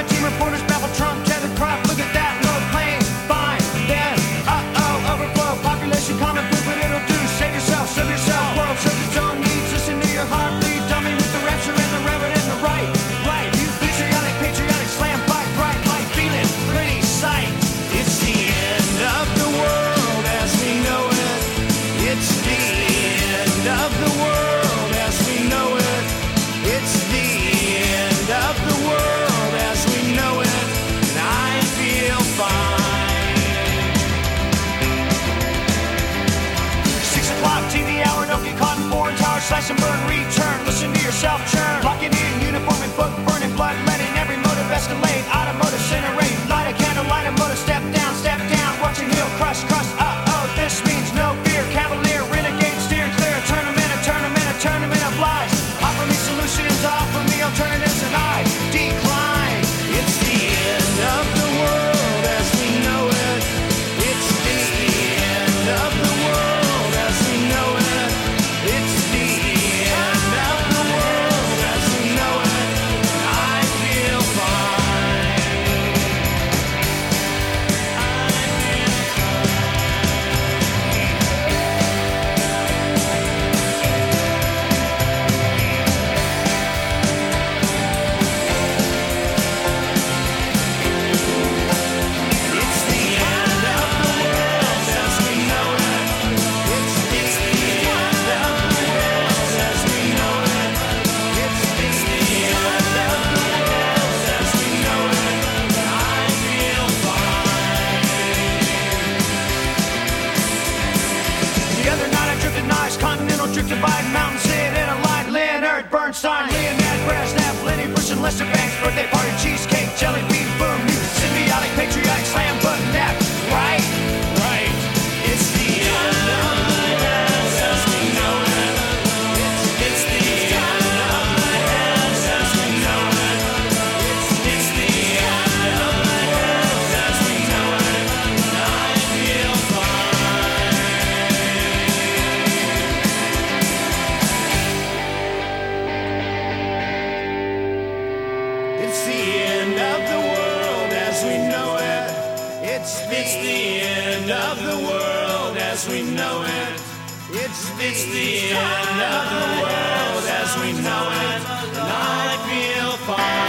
fine. Team reporters babble Trump, tether crop. Look at that low plane. Fine. Then, overflow. Population common food, but it'll do. Save yourself, serve yourself. World serves its own needs. Listen to your heartbeat. Dummy with the rapture and the reverend and the right. Right. You patriotic, slam fight, bright light, feeling pretty sight. It's the end of the world as we know it. It's the end of the world as we know it. It's the end of the world as we know it. And I feel fine. 6 o'clock TV hour, don't get caught in foreign tower. Slash and burn, return, listen to yourself churn. Locking in, uniform and book, burning blood, letting every motive escalate. Automotive incinerate, light a candle, light a motor, step down, watching heel crush, this means no fear. Cavalier, renegade, steer clear. A tournament of lies. Offer me solutions, offer me alternatives, and I decline. It's the end of the world as we know it. It's the end of the world as we know it. It's the end of the world as we know it. I feel fine. It's the end of the world as we know it. It's the end of the world as we know it. It's the end of the world as we know it. I feel fine. The other night I drifted nice, continental drift divide, mountain sit in a line. Leonard Bernstein, Leonard Brezhnev, Lenny Bruce and Lester Banks, birthday party, cheesecake, jelly bean, boom, you symbiotic, patriotic, slam button, nap, right? Right. It's the end of the world as we know it. It's the end of the world as we know it. It's the end of the world as we know it. And I feel fine. It's the end of the world as we know it. It's the end of the world as we know it. It's the end of the world as we know it. And I feel fine.